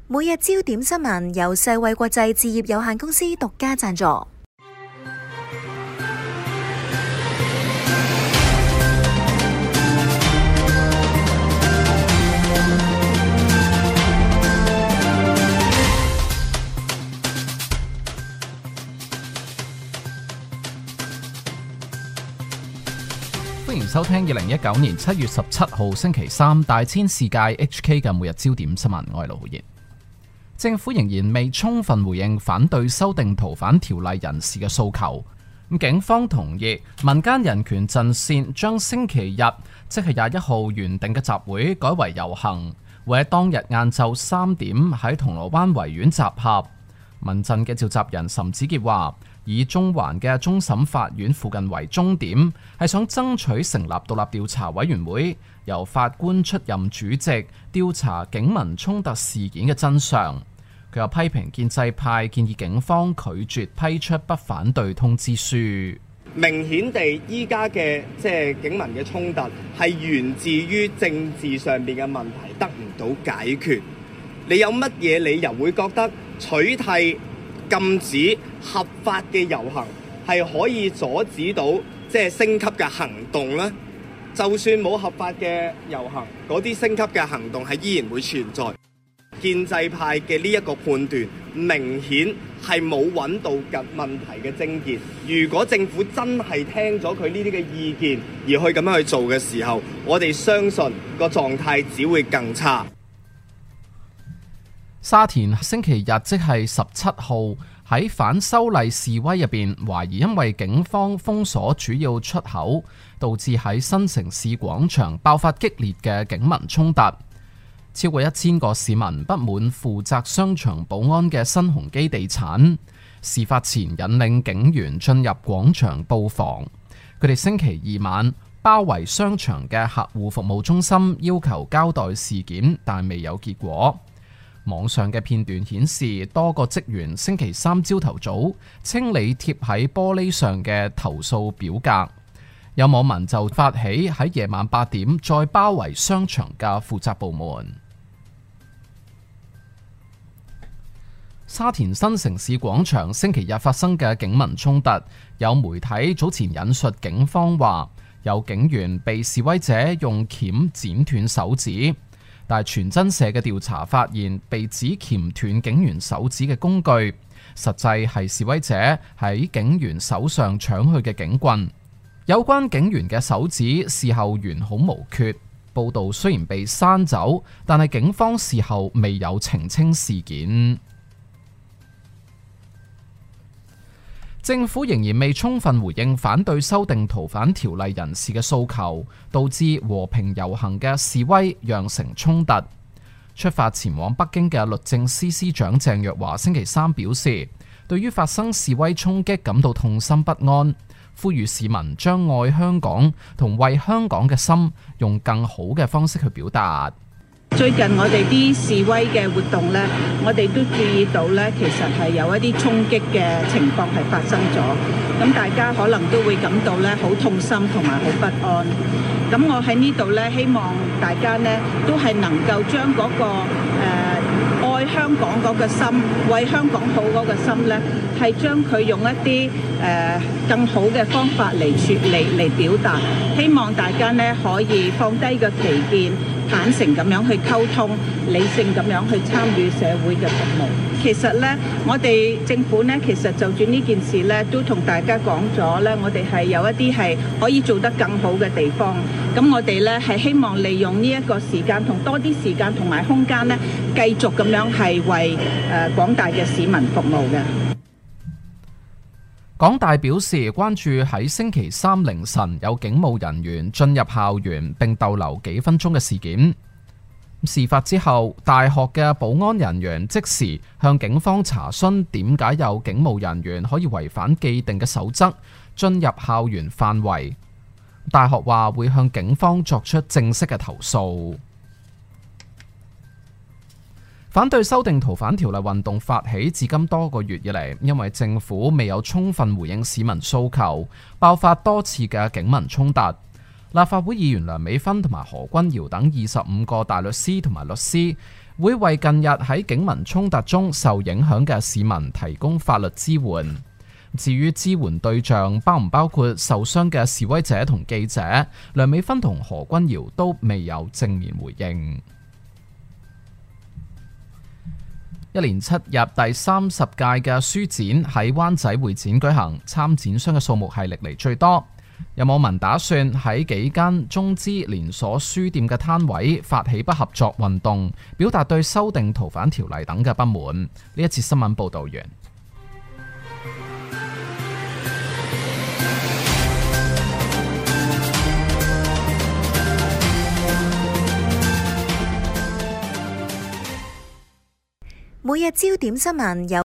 每日焦點新聞由世衛國際置業有限公司獨家贊助。 歡迎收聽2019年7月17號星期三大千世界 HK 嘅每日焦點新聞，我係盧浩然。政府仍然未充分回應反對修訂逃犯條例人士嘅訴求。警方同意民間人權陣線將星期日，即係21號原定嘅集會改為遊行，會喺當日晏晝3點喺銅鑼灣維園集合。民陣嘅召集人岑子傑話，以中環嘅終審法院附近為終點，係想爭取成立獨立調查委員會，由法官出任主席，調查警民衝突事件嘅真相。佢又批評建制派建議警方拒絕批出不反對通知書。 明顯地，依家嘅警民嘅衝突係源自於政治上面嘅問題得唔到解決。你有乜嘢理由會覺得取締禁止合法嘅遊行係可以阻止到升級嘅行動呢？就算冇合法嘅遊行，嗰啲升級嘅行動係依然會存在。建制派嘅呢一個判斷明顯係冇揾到問題嘅症結。如果政府真係聽咗佢呢啲嘅意見而去咁樣去做嘅時候，我哋相信個狀態只會更差。 沙田星期日即係17號喺反修例示威入邊，懷疑因為警方封鎖主要出口，導致喺新城市廣場爆發激烈嘅警民衝突。超過1000個市民不滿負責商場保安嘅新鴻基地產，事發前引領警員進入廣場布防。佢哋星期二晚包圍商場嘅客戶服務中心，要求交代事件，但未有結果。網上嘅片段顯示，多個職員星期三朝頭早清理貼喺玻璃上嘅投訴表格。有網民就發起喺夜晚8點再包圍商場嘅負責部門。沙田新城市廣場星期日發生嘅警民衝突，有媒體早前引述警方話，有警員被示威者用鉗剪斷手指。但係傳真社嘅調查發現，被指鉗斷警員手指嘅工具，實際係示威者喺警員手上搶去嘅警棍。有關警員嘅手指事後完好無缺。報道雖然被刪走，但係警方事後未有澄清事件。政府仍然未充分回應反對修訂逃犯條例人士嘅訴求，導致和平遊行嘅示威釀成衝突。出發前往北京嘅律政司司長鄭若驊星期三表示，對於發生示威衝擊感到痛心不安，呼籲市民將愛香港同為香港嘅心用更好嘅方式去表達。 最近我哋啲示威嘅活動呢，我哋都注意到呢，其實係有一啲衝擊嘅情況係發生咗，咁大家可能都會感到呢好痛心同埋好不安。咁我喺呢度呢，希望大家呢都係能夠將嗰個愛香港嗰個心，為香港好嗰個心呢，係將佢用一啲更好嘅方法嚟表達。希望大家呢可以放低個歧見，坦誠咁樣去溝通，理性咁樣去參與社會嘅服務。其實呢，我哋政府呢，其實就住呢件事呢，都同大家講咗呢，我哋係有一啲係可以做得更好嘅地方。咁我哋呢係希望利用呢一個時間同多啲時間同埋空間呢，繼續咁樣係為廣大嘅市民服務嘅。 港大表示關注喺星期三凌晨有警務人員進入校園並逗留幾分鐘嘅事件。事發之後，大學嘅保安人員即時向警方查詢點解有警務人員可以違反既定嘅守則進入校園範圍。大學話會向警方作出正式嘅投訴。反對修訂逃犯條例運動發起至今多個月以嚟，因為政府未有充分回應市民訴求，爆發多次嘅警民衝突。立法會議員梁美芬同埋何君堯等25個大律師同埋律師會為近日喺警民衝突中受影響嘅市民提供法律支援。至於支援對象包唔包括受傷嘅示威者同記者，梁美芬同何君堯都未有正面回應。一連7日第30屆嘅書展喺灣仔會展舉行，參展商嘅數目係歷嚟最多。有網民打算喺幾間中資連鎖書店嘅攤位發起不合作運動，表達對修訂逃犯條例等嘅不滿。呢一次新聞報道完。 每日焦點新聞由